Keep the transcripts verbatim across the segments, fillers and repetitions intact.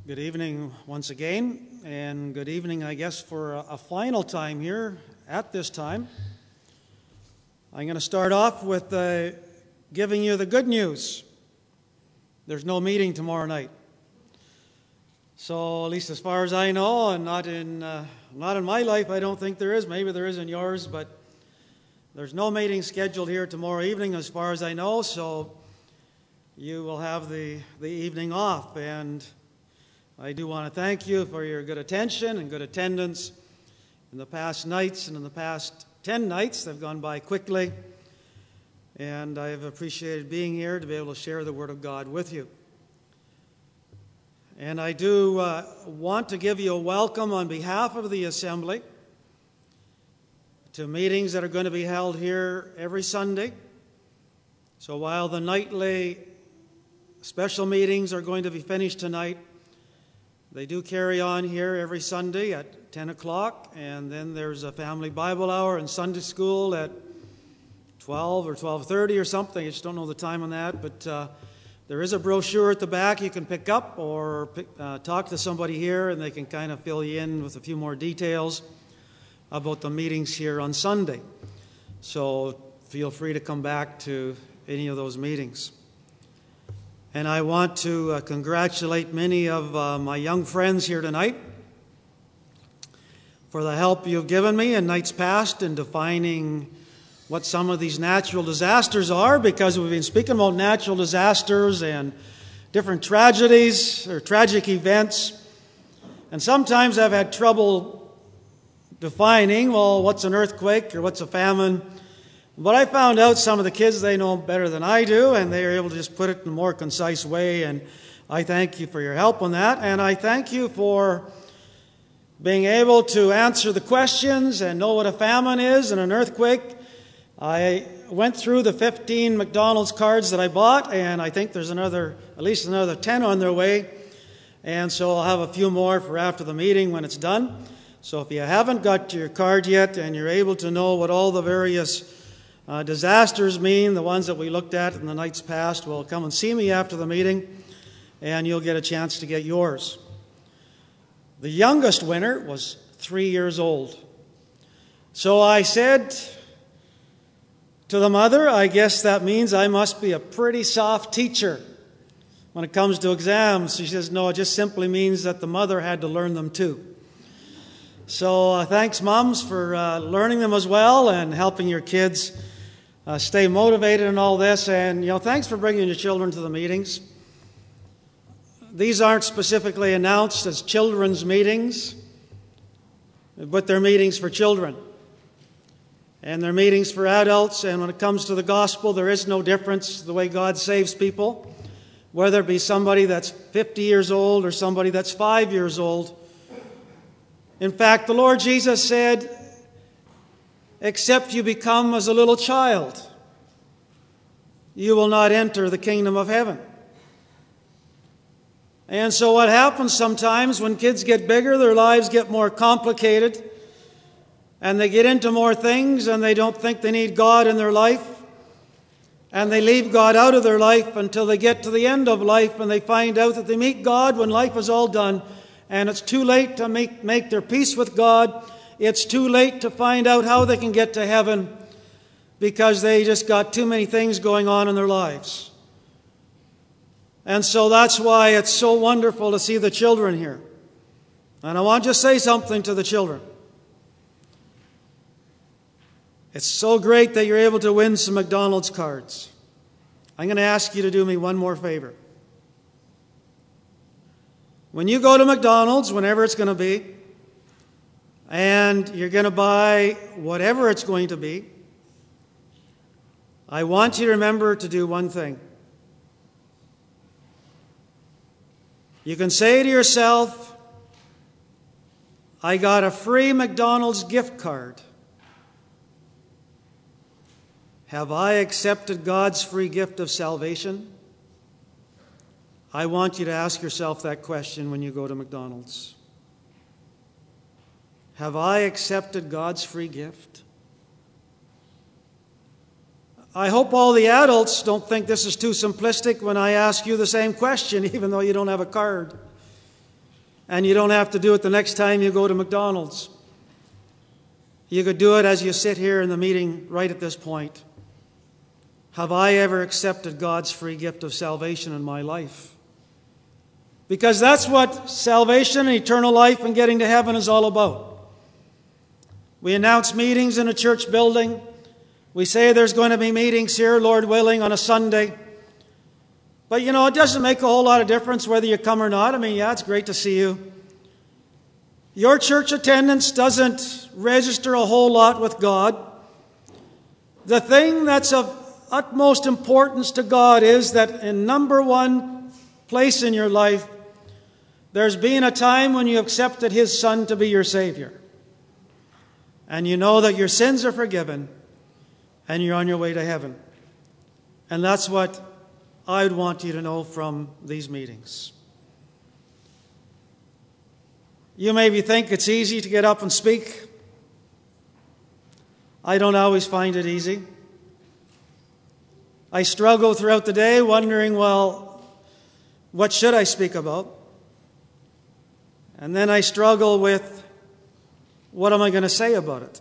Good evening once again, and good evening, I guess, for a, a final time here at this time. I'm going to start off with uh, giving you the good news. There's no meeting tomorrow night. So, at least as far as I know, and not in, uh, not in my life, I don't think there is. Maybe there is in yours, but there's no meeting scheduled here tomorrow evening as far as I know, so you will have the, the evening off. And I do want to thank you for your good attention and good attendance in the past nights and in the past ten nights. They've gone by quickly, and I've appreciated being here to be able to share the Word of God with you. And I do uh, want to give you a welcome on behalf of the Assembly to meetings that are going to be held here every Sunday. So while the nightly special meetings are going to be finished tonight, they do carry on here every Sunday at ten o'clock, and then there's a family Bible hour and Sunday school at twelve or twelve thirty or something. I just don't know the time on that, but uh, there is a brochure at the back you can pick up or pick, uh, talk to somebody here, and they can kind of fill you in with a few more details about the meetings here on Sunday. So feel free to come back to any of those meetings. And I want to uh, congratulate many of uh, my young friends here tonight for the help you've given me in nights past in defining what some of these natural disasters are, because we've been speaking about natural disasters and different tragedies or tragic events. And sometimes I've had trouble defining, well, what's an earthquake or what's a famine? But I found out some of the kids, they know better than I do, and they are able to just put it in a more concise way, and I thank you for your help on that. And I thank you for being able to answer the questions and know what a famine is and an earthquake. I went through the fifteen McDonald's cards that I bought, and I think there's another, at least another ten on their way, and so I'll have a few more for after the meeting when it's done. So if you haven't got your card yet and you're able to know what all the various Uh, disasters mean, the ones that we looked at in the nights past, well, come and see me after the meeting, and you'll get a chance to get yours. The youngest winner was three years old. So I said to the mother, I guess that means I must be a pretty soft teacher when it comes to exams. She says, no, it just simply means that the mother had to learn them too. So uh, thanks, moms, for uh, learning them as well and helping your kids Uh, stay motivated in all this. And, you know, thanks for bringing your children to the meetings. These aren't specifically announced as children's meetings, but they're meetings for children. And they're meetings for adults. And when it comes to the gospel, there is no difference the way God saves people, whether it be somebody that's fifty years old or somebody that's five years old. In fact, the Lord Jesus said, except you become as a little child, you will not enter the kingdom of heaven. And so what happens sometimes when kids get bigger, their lives get more complicated, and they get into more things, and they don't think they need God in their life, and they leave God out of their life until they get to the end of life, and they find out that they meet God when life is all done, and it's too late to make, make their peace with God. It's too late to find out how they can get to heaven because they just got too many things going on in their lives. And so that's why it's so wonderful to see the children here. And I want to just say something to the children. It's so great that you're able to win some McDonald's cards. I'm going to ask you to do me one more favor. When you go to McDonald's, whenever it's going to be, and you're going to buy whatever it's going to be, I want you to remember to do one thing. You can say to yourself, I got a free McDonald's gift card. Have I accepted God's free gift of salvation? I want you to ask yourself that question when you go to McDonald's. Have I accepted God's free gift? I hope all the adults don't think this is too simplistic when I ask you the same question, even though you don't have a card. And you don't have to do it the next time you go to McDonald's. You could do it as you sit here in the meeting right at this point. Have I ever accepted God's free gift of salvation in my life? Because that's what salvation and eternal life and getting to heaven is all about. We announce meetings in a church building. We say there's going to be meetings here, Lord willing, on a Sunday. But, you know, it doesn't make a whole lot of difference whether you come or not. I mean, yeah, it's great to see you. Your church attendance doesn't register a whole lot with God. The thing that's of utmost importance to God is that in number one place in your life, there's been a time when you accepted His Son to be your Savior. And you know that your sins are forgiven and you're on your way to heaven. And that's what I'd want you to know from these meetings. You maybe think it's easy to get up and speak. I don't always find it easy. I struggle throughout the day wondering, well, what should I speak about? And then I struggle with, what am I going to say about it?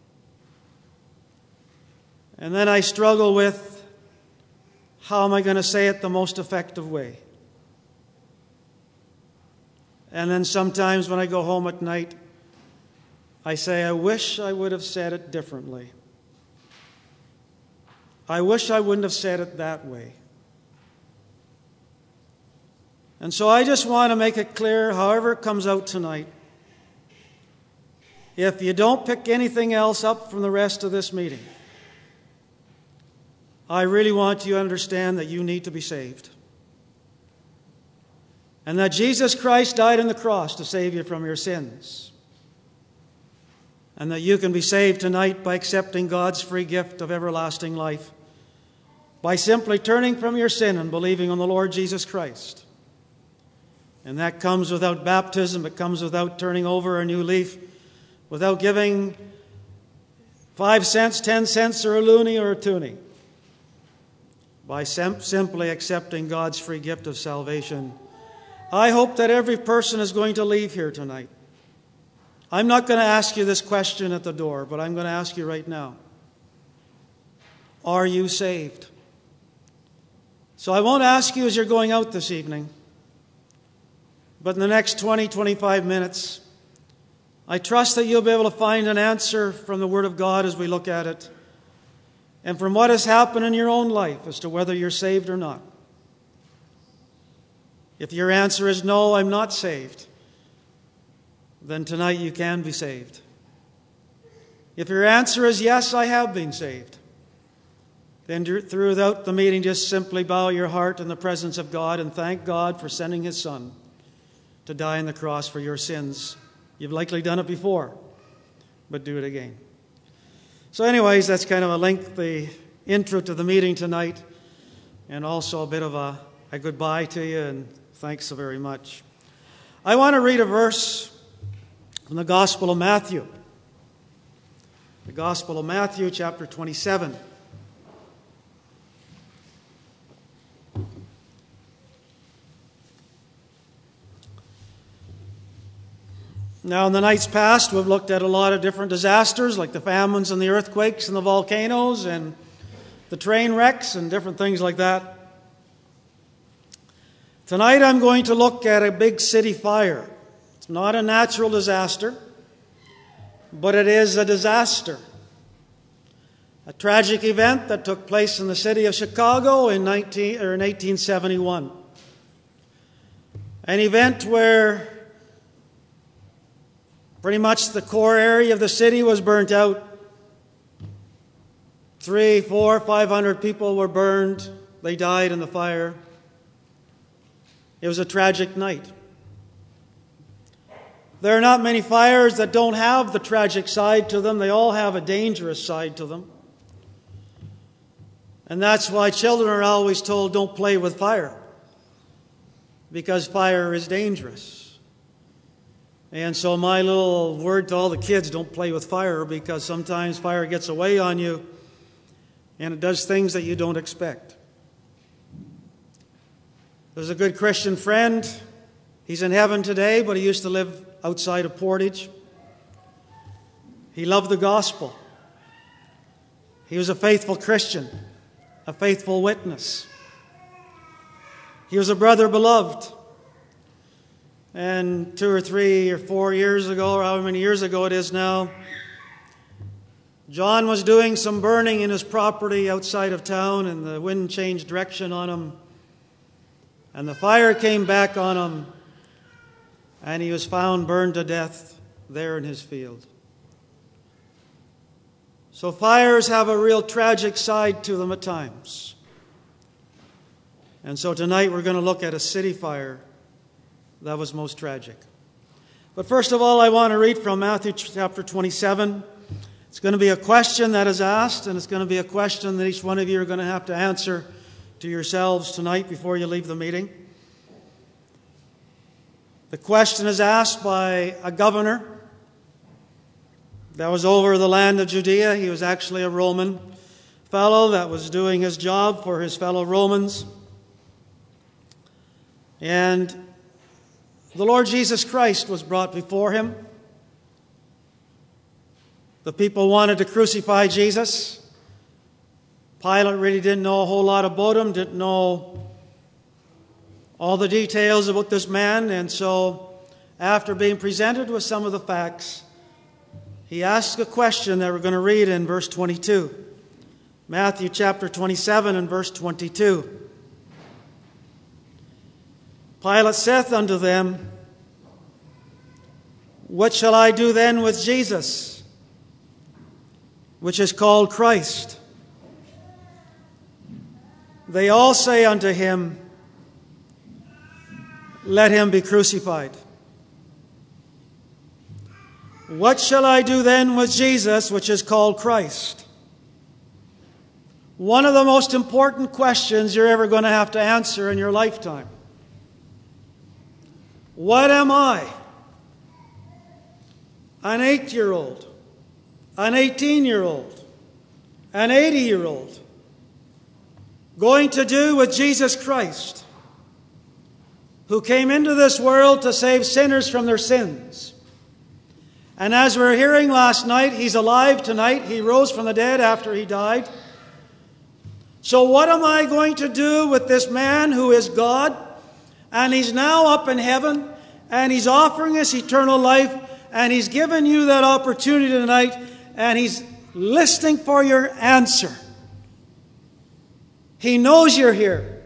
And then I struggle with, how am I going to say it the most effective way? And then sometimes when I go home at night, I say, I wish I would have said it differently. I wish I wouldn't have said it that way. And so I just want to make it clear, however it comes out tonight, if you don't pick anything else up from the rest of this meeting, I really want you to understand that you need to be saved. And that Jesus Christ died on the cross to save you from your sins. And that you can be saved tonight by accepting God's free gift of everlasting life, by simply turning from your sin and believing on the Lord Jesus Christ. And that comes without baptism. It comes without turning over a new leaf, without giving five cents, ten cents, or a loonie or a toonie. By sim- simply accepting God's free gift of salvation. I hope that every person is going to leave here tonight. I'm not going to ask you this question at the door, but I'm going to ask you right now. Are you saved? So I won't ask you as you're going out this evening, but in the next twenty, twenty-five minutes, I trust that you'll be able to find an answer from the Word of God as we look at it, and from what has happened in your own life as to whether you're saved or not. If your answer is no, I'm not saved, then tonight you can be saved. If your answer is yes, I have been saved, then throughout the meeting just simply bow your heart in the presence of God and thank God for sending His Son to die on the cross for your sins. You've likely done it before, but do it again. So anyways, that's kind of a lengthy intro to the meeting tonight, and also a bit of a, a goodbye to you, and thanks so very much. I want to read a verse from the Gospel of Matthew. The Gospel of Matthew, chapter twenty-seven. Now, in the nights past, we've looked at a lot of different disasters, like the famines and the earthquakes and the volcanoes and the train wrecks and different things like that. Tonight, I'm going to look at a big city fire. It's not a natural disaster, but it is a disaster. A tragic event that took place in the city of Chicago in, nineteen, or in eighteen seventy-one. An event where pretty much the core area of the city was burnt out. Three, four, five hundred people were burned. They died in the fire. It was a tragic night. There are not many fires that don't have the tragic side to them. They all have a dangerous side to them. And that's why children are always told, don't play with fire, because fire is dangerous. And so my little word to all the kids, don't play with fire, because sometimes fire gets away on you and it does things that you don't expect. There's a good Christian friend He's in heaven today, but he used to live outside of Portage. He loved the gospel. He was a faithful Christian, a faithful witness. He was a brother beloved. And two or three or four years ago, or however many years ago it is now, John was doing some burning in his property outside of town, and the wind changed direction on him. And the fire came back on him, and he was found burned to death there in his field. So fires have a real tragic side to them at times. And so tonight we're going to look at a city fire that was most tragic. But first of all, I want to read from Matthew chapter twenty-seven. It's going to be a question that is asked, and it's going to be a question that each one of you are going to have to answer to yourselves tonight before you leave the meeting. The question is asked by a governor that was over the land of Judea. He was actually a Roman fellow that was doing his job for his fellow Romans. And the Lord Jesus Christ was brought before him. The people wanted to crucify Jesus. Pilate really didn't know a whole lot about him, didn't know all the details about this man, and so after being presented with some of the facts, he asked a question that we're going to read in verse twenty-two. Matthew chapter twenty-seven and verse twenty-two. Pilate saith unto them, What shall I do then with Jesus, which is called Christ? They all say unto him, Let him be crucified. What shall I do then with Jesus, which is called Christ? One of the most important questions you're ever going to have to answer in your lifetime. What am I? An eight-year-old, an eighteen-year-old, an eighty-year-old, going to do with Jesus Christ, who came into this world to save sinners from their sins. And as we were hearing last night, he's alive tonight. He rose from the dead after he died. So what am I going to do with this man who is God? And he's now up in heaven, and he's offering us eternal life, and he's given you that opportunity tonight, and he's listening for your answer. He knows you're here.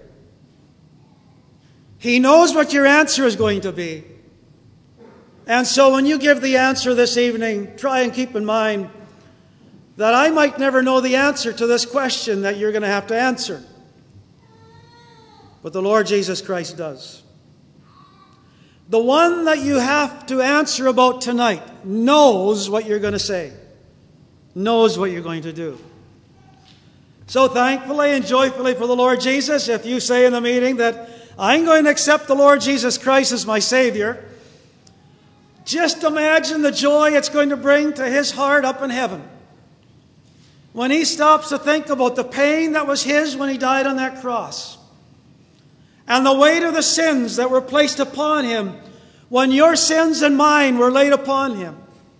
He knows what your answer is going to be. And so when you give the answer this evening, try and keep in mind that I might never know the answer to this question that you're going to have to answer. But the Lord Jesus Christ does. The one that you have to answer about tonight knows what you're going to say, knows what you're going to do. So thankfully and joyfully for the Lord Jesus, if you say in the meeting that I'm going to accept the Lord Jesus Christ as my Savior, just imagine the joy it's going to bring to his heart up in heaven when he stops to think about the pain that was his when he died on that cross, and the weight of the sins that were placed upon him when your sins and mine were laid upon him,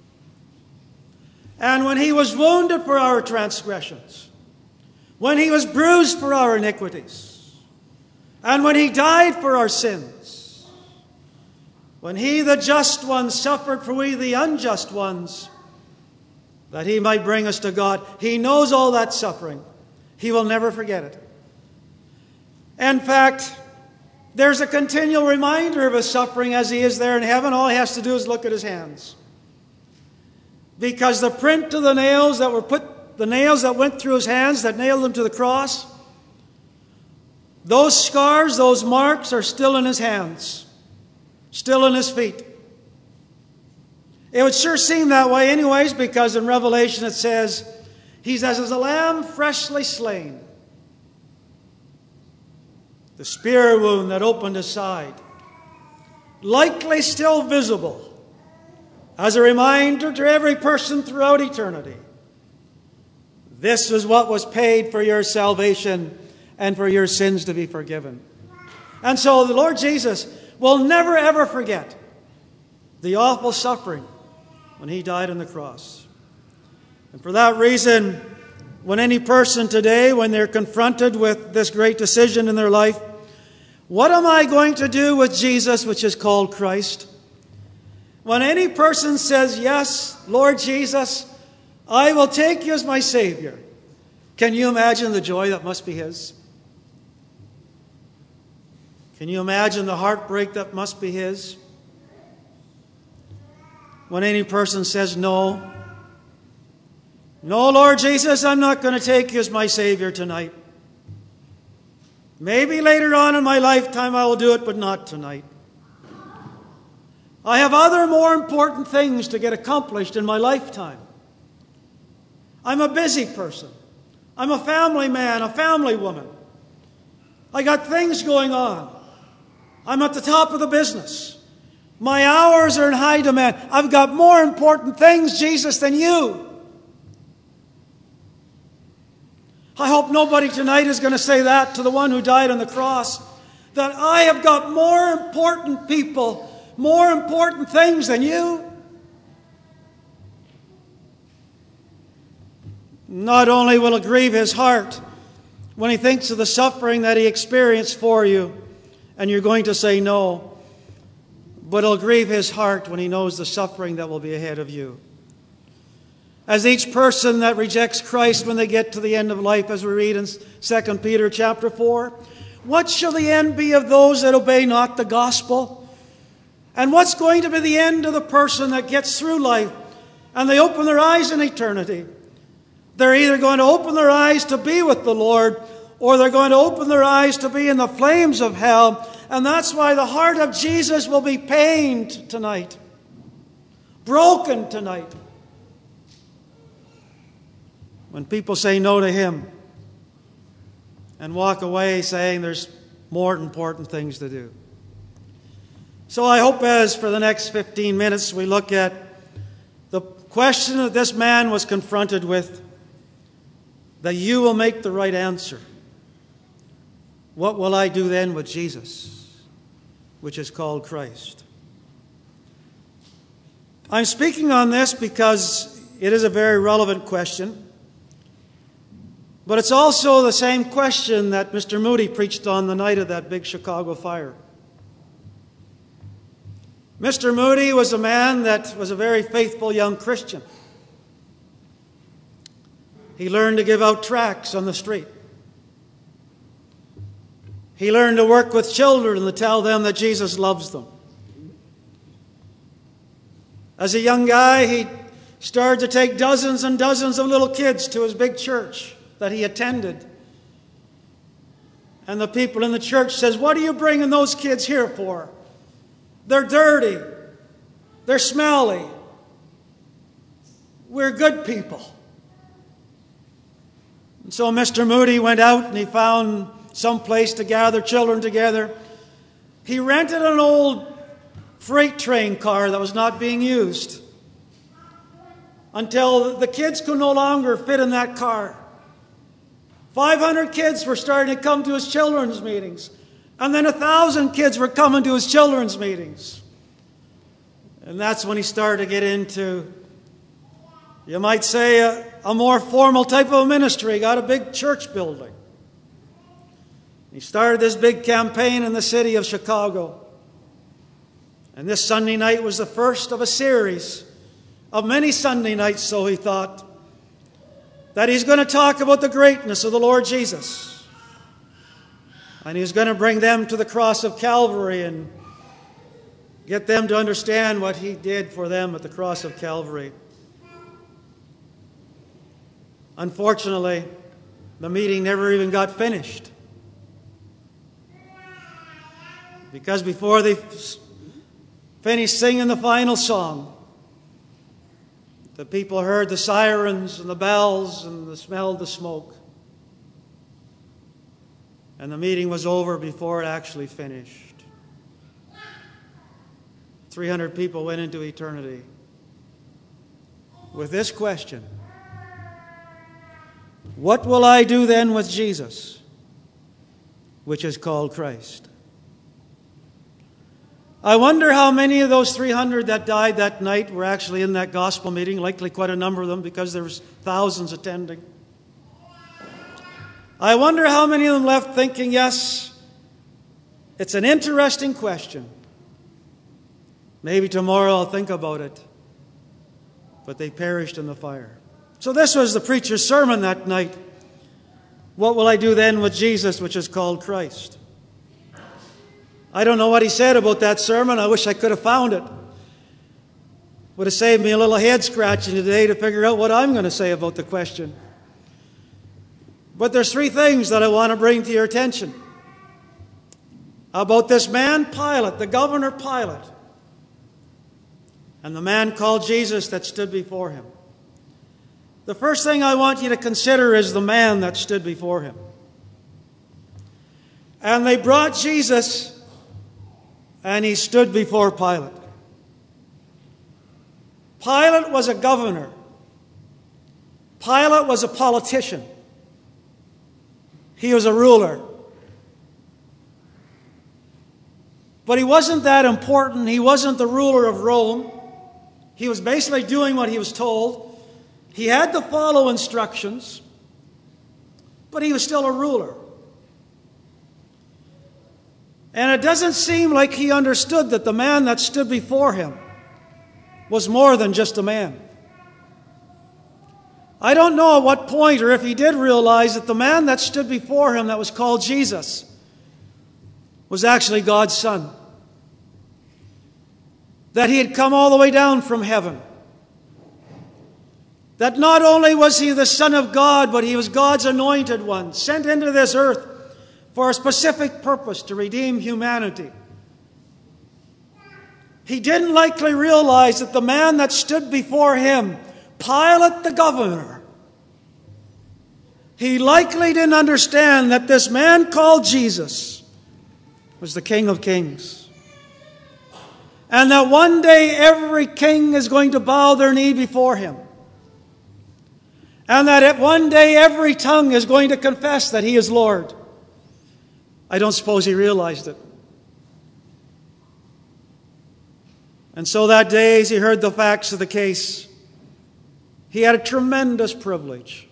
and when he was wounded for our transgressions, when he was bruised for our iniquities, and when he died for our sins, when he, the just one, suffered for we, the unjust ones, that he might bring us to God. He knows all that suffering. He will never forget it. In fact, there's a continual reminder of his suffering as he is there in heaven. All he has to do is look at his hands. Because the print of the nails that were put, the nails that went through his hands, that nailed him to the cross, those scars, those marks are still in his hands, still in his feet. It would sure seem that way anyways, because in Revelation it says, he's as a lamb freshly slain. The spear wound that opened his side, likely still visible, as a reminder to every person throughout eternity. This is what was paid for your salvation and for your sins to be forgiven. And so the Lord Jesus, will never ever forget the awful suffering when he died on the cross. And for that reason, when any person today, when they're confronted with this great decision in their life, what am I going to do with Jesus, which is called Christ? When any person says, yes, Lord Jesus, I will take you as my Savior, can you imagine the joy that must be his? Can you imagine the heartbreak that must be his? When any person says, no, no, Lord Jesus, I'm not going to take you as my Savior tonight. Maybe later on in my lifetime I will do it, but not tonight. I have other more important things to get accomplished in my lifetime. I'm a busy person. I'm a family man, a family woman. I got things going on. I'm at the top of the business. My hours are in high demand. I've got more important things, Jesus, than you. I hope nobody tonight is going to say that to the one who died on the cross, that I have got more important people, more important things than you. Not only will it grieve his heart when he thinks of the suffering that he experienced for you, and you're going to say no, but it'll grieve his heart when he knows the suffering that will be ahead of you. As each person that rejects Christ when they get to the end of life, as we read in Second Peter chapter four, what shall the end be of those that obey not the gospel? And what's going to be the end of the person that gets through life and they open their eyes in eternity? They're either going to open their eyes to be with the Lord, or they're going to open their eyes to be in the flames of hell. And that's why the heart of Jesus will be pained tonight, broken tonight, when people say no to him and walk away saying there's more important things to do. So I hope as for the next fifteen minutes we look at the question that this man was confronted with, that you will make the right answer. What will I do then with Jesus, which is called Christ? I'm speaking on this because it is a very relevant question. But it's also the same question that Mister Moody preached on the night of that big Chicago fire. Mister Moody was a man that was a very faithful young Christian. He learned to give out tracts on the street. He learned to work with children and to tell them that Jesus loves them. As a young guy, he started to take dozens and dozens of little kids to his big church that he attended. And the people in the church says, what are you bringing those kids here for? They're dirty. They're smelly. We're good people. And so Mister Moody went out and he found some place to gather children together. He rented an old freight train car that was not being used until the kids could no longer fit in that car. five hundred kids were starting to come to his children's meetings. And then a thousand kids were coming to his children's meetings. And that's when he started to get into, you might say, a, a more formal type of ministry. He got a big church building. He started this big campaign in the city of Chicago. And this Sunday night was the first of a series of many Sunday nights, so he thought, that he's going to talk about the greatness of the Lord Jesus. And he's going to bring them to the cross of Calvary and get them to understand what he did for them at the cross of Calvary. Unfortunately, the meeting never even got finished. Because before they finished singing the final song, the people heard the sirens and the bells and the smelled the smoke. And the meeting was over before it actually finished. three hundred people went into eternity with this question: what will I do then with Jesus, which is called Christ? I wonder how many of those three hundred that died that night were actually in that gospel meeting. Likely quite a number of them, because there was thousands attending. I wonder how many of them left thinking, yes, it's an interesting question. Maybe tomorrow I'll think about it. But they perished in the fire. So this was the preacher's sermon that night. What will I do then with Jesus, which is called Christ? I don't know what he said about that sermon. I wish I could have found it. Would have saved me a little head scratching today to figure out what I'm going to say about the question. But there's three things that I want to bring to your attention about this man Pilate, the governor Pilate, and the man called Jesus that stood before him. The first thing I want you to consider is the man that stood before him. And they brought Jesus, and he stood before Pilate. Pilate was a governor. Pilate was a politician. He was a ruler. But he wasn't that important. He wasn't the ruler of Rome. He was basically doing what he was told. He had to follow instructions, but he was still a ruler. And it doesn't seem like he understood that the man that stood before him was more than just a man. I don't know at what point, or if he did realize that the man that stood before him that was called Jesus was actually God's Son. That he had come all the way down from heaven. That not only was he the Son of God, but he was God's anointed one, sent into this earth for a specific purpose, to redeem humanity. He didn't likely realize that the man that stood before him, Pilate the governor, he likely didn't understand that this man called Jesus was the King of Kings. And that one day every king is going to bow their knee before him. And that one day every tongue is going to confess that he is Lord. I don't suppose he realized it. And so that day, as he heard the facts of the case, he had a tremendous privilege.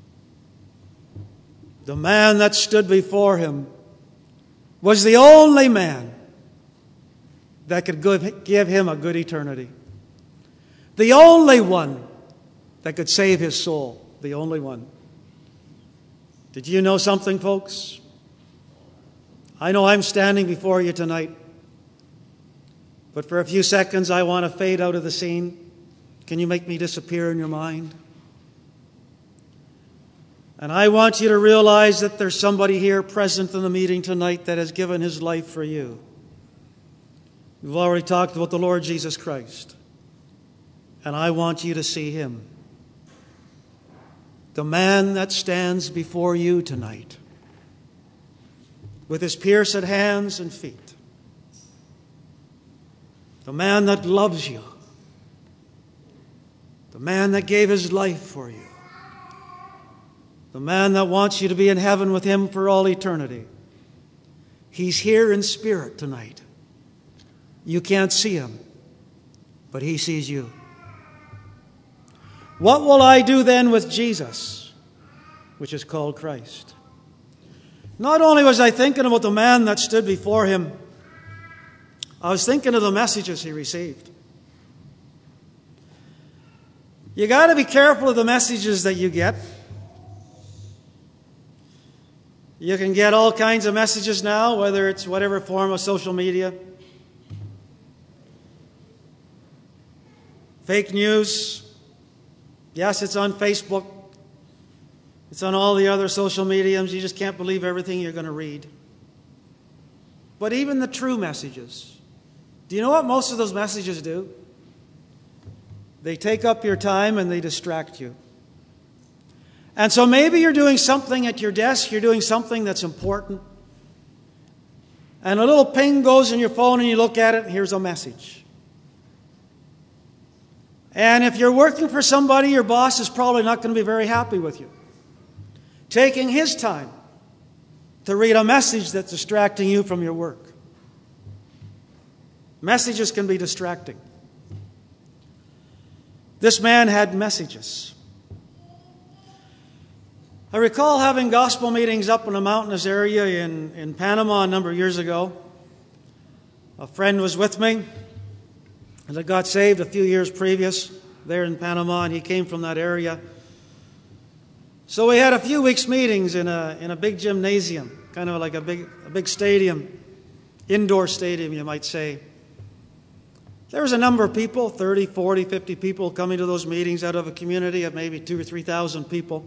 The man that stood before him was the only man that could give him a good eternity. The only one that could save his soul. The only one. Did you know something, folks? I know I'm standing before you tonight, but for a few seconds I want to fade out of the scene. Can you make me disappear in your mind? And I want you to realize that there's somebody here present in the meeting tonight that has given his life for you. We've already talked about the Lord Jesus Christ, and I want you to see him. The man that stands before you tonight, with his pierced hands and feet. The man that loves you. The man that gave his life for you. The man that wants you to be in heaven with him for all eternity. He's here in spirit tonight. You can't see him, but he sees you. What will I do then with Jesus, which is called Christ? Not only was I thinking about the man that stood before him, I was thinking of the messages he received. You got to be careful of the messages that you get. You can get all kinds of messages now, whether it's whatever form of social media. Fake news. Yes, it's on Facebook. It's on all the other social mediums. You just can't believe everything you're going to read. But even the true messages. Do you know what most of those messages do? They take up your time and they distract you. And so maybe you're doing something at your desk, you're doing something that's important, and a little ping goes in your phone and you look at it and here's a message. And if you're working for somebody, your boss is probably not going to be very happy with you. Taking his time to read a message that's distracting you from your work. Messages can be distracting. This man had messages. I recall having gospel meetings up in a mountainous area in, in Panama a number of years ago. A friend was with me and had got saved a few years previous there in Panama, and he came from that area. So we had a few weeks meetings in a in a big gymnasium, kind of like a big a big stadium, indoor stadium, you might say. There was a number of people, thirty, forty, fifty people coming to those meetings out of a community of maybe two or three thousand people.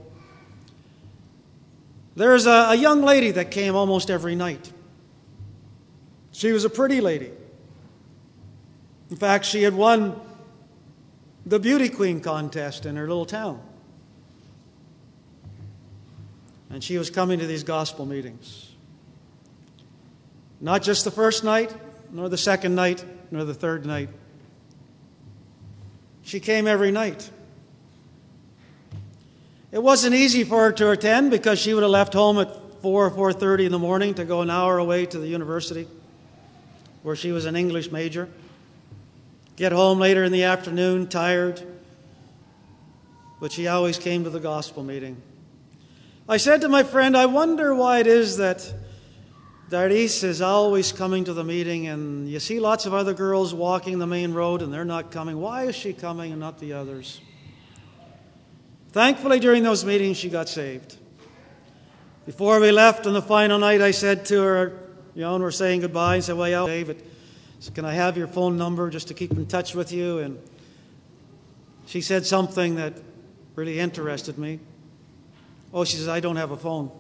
There was a, a young lady that came almost every night. She was a pretty lady. In fact, she had won the beauty queen contest in her little town. And she was coming to these gospel meetings. Not just the first night, nor the second night, nor the third night. She came every night. It wasn't easy for her to attend because she would have left home at four or four thirty in the morning to go an hour away to the university where she was an English major. Get home later in the afternoon, tired. But she always came to the gospel meeting. I said to my friend, I wonder why it is that Darice is always coming to the meeting, and you see lots of other girls walking the main road and they're not coming. Why is she coming and not the others? Thankfully, during those meetings, she got saved. Before we left on the final night, I said to her, you know, and we're saying goodbye, and said, well, yeah, David, so can I have your phone number just to keep in touch with you? And she said something that really interested me. Oh, she says, I don't have a phone.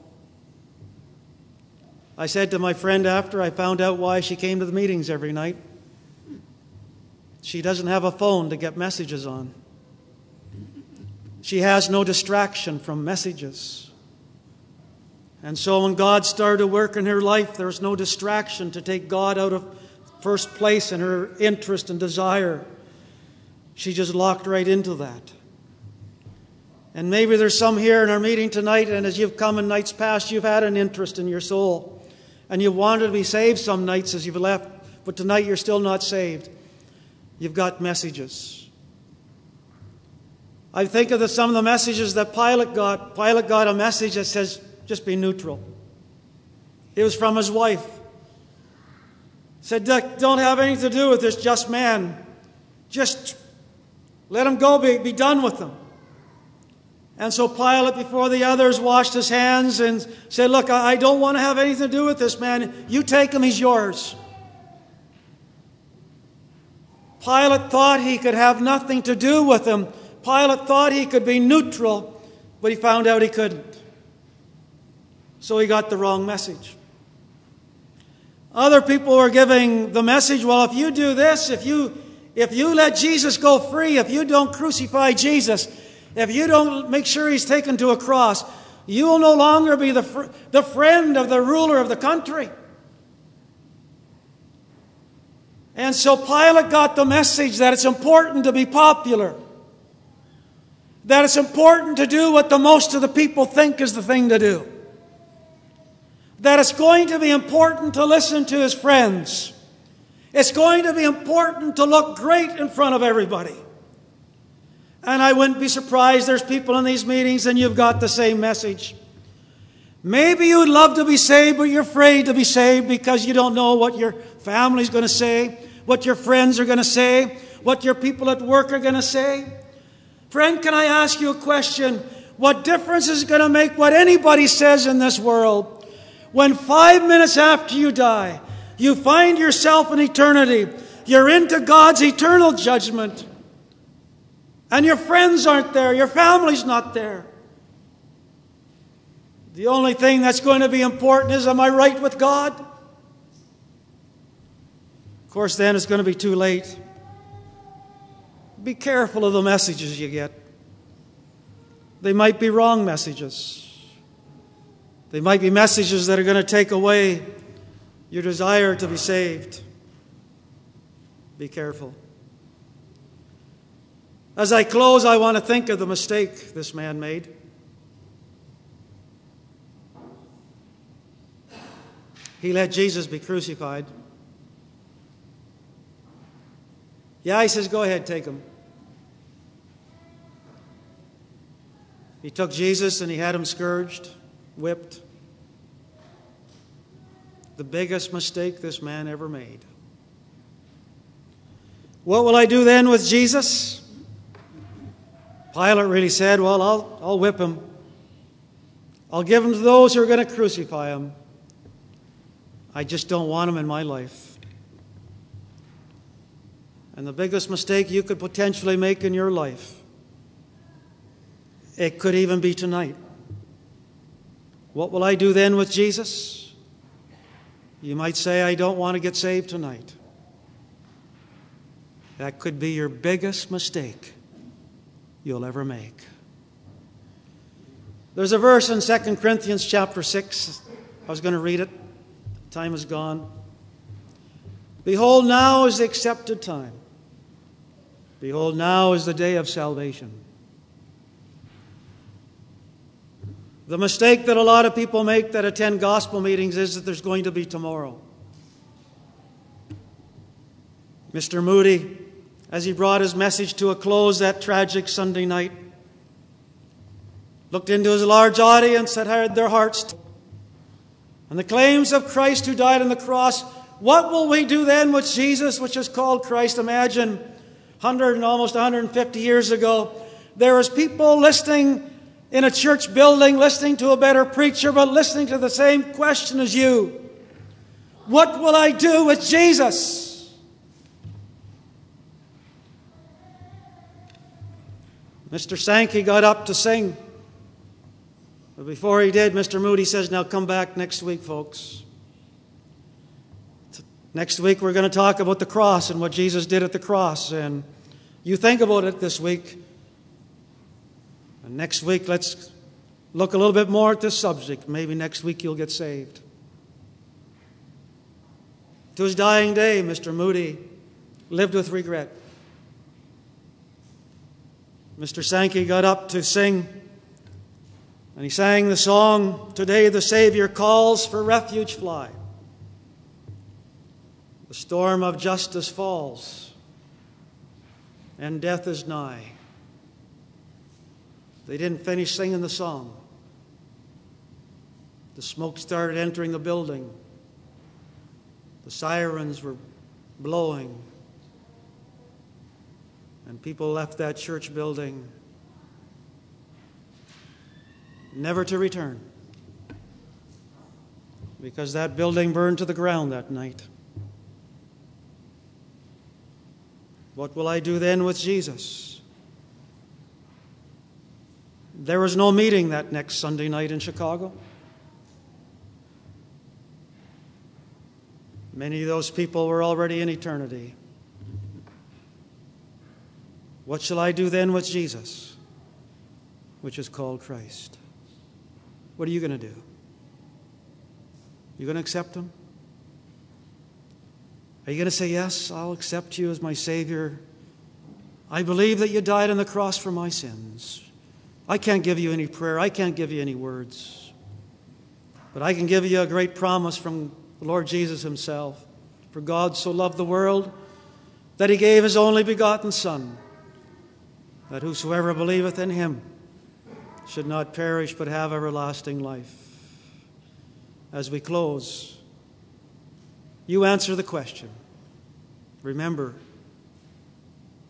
I said to my friend after I found out why she came to the meetings every night, she doesn't have a phone to get messages on. She has no distraction from messages. And so when God started to work in her life, there was no distraction to take God out of first place in her interest and desire. She just locked right into that. And maybe there's some here in our meeting tonight, and as you've come in nights past, you've had an interest in your soul. And you've wanted to be saved some nights as you've left, but tonight you're still not saved. You've got messages. I think of the, some of the messages that Pilate got. Pilate got a message that says, just be neutral. It was from his wife. Said, don't have anything to do with this just man. Just let him go, be, be done with him. And so Pilate, before the others, washed his hands and said, look, I don't want to have anything to do with this man. You take him, he's yours. Pilate thought he could have nothing to do with him. Pilate thought he could be neutral, but he found out he couldn't. So he got the wrong message. Other people were giving the message, well, if you do this, if you, if you let Jesus go free, if you don't crucify Jesus, if you don't make sure he's taken to a cross, you will no longer be the, fr- the friend of the ruler of the country. And so Pilate got the message that it's important to be popular. That it's important to do what the most of the people think is the thing to do. That it's going to be important to listen to his friends. It's going to be important to look great in front of everybody. And I wouldn't be surprised there's people in these meetings and you've got the same message. Maybe you'd love to be saved, but you're afraid to be saved because you don't know what your family's going to say, what your friends are going to say, what your people at work are going to say. Friend, can I ask you a question? What difference is it going to make what anybody says in this world when five minutes after you die, you find yourself in eternity, you're into God's eternal judgment, and your friends aren't there, your family's not there? The only thing that's going to be important is, am I right with God? Of course, then it's going to be too late. Be careful of the messages you get. They might be wrong messages. They might be messages that are going to take away your desire to be saved. Be careful. As I close, I want to think of the mistake this man made. He let Jesus be crucified. Yeah, he says, go ahead, take him. He took Jesus and he had him scourged, whipped. The biggest mistake this man ever made. What will I do then with Jesus? Pilate really said, well, I'll, I'll whip him. I'll give him to those who are going to crucify him. I just don't want him in my life. And the biggest mistake you could potentially make in your life, it could even be tonight. What will I do then with Jesus? You might say, I don't want to get saved tonight. That could be your biggest mistake you'll ever make. There's a verse in Second Corinthians chapter six. I was going to read it. Time is gone. Behold, now is the accepted time. Behold, now is the day of salvation. The mistake that a lot of people make that attend gospel meetings is that there's going to be tomorrow. Mister Moody, as he brought his message to a close that tragic Sunday night, looked into his large audience that had their hearts. And the claims of Christ who died on the cross, what will we do then with Jesus, which is called Christ? Imagine one hundred and almost one hundred fifty years ago, there was people listening in a church building, listening to a better preacher, but listening to the same question as you. What will I do with Jesus? Mister Sankey got up to sing. But before he did, Mister Moody says, now come back next week, folks. Next week we're going to talk about the cross and what Jesus did at the cross. And you think about it this week. And next week, let's look a little bit more at this subject. Maybe next week you'll get saved. To his dying day, Mister Moody lived with regret. Mister Sankey got up to sing, and he sang the song, Today the Savior calls, for refuge fly. The storm of justice falls, and death is nigh. They didn't finish singing the song. The smoke started entering the building. The sirens were blowing. And people left that church building never to return, because that building burned to the ground that night. What will I do then with Jesus? There was no meeting that next Sunday night in Chicago. Many of those people were already in eternity. What shall I do then with Jesus, which is called Christ? What are you going to do? You going to accept him? Are you going to say, yes, I'll accept you as my Savior. I believe that you died on the cross for my sins. I can't give you any prayer. I can't give you any words. But I can give you a great promise from the Lord Jesus himself. For God so loved the world that he gave his only begotten Son, that whosoever believeth in him should not perish but have everlasting life. As we close, you answer the question. Remember,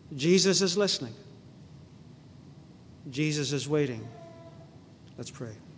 Jesus is listening. Jesus is waiting. Let's pray.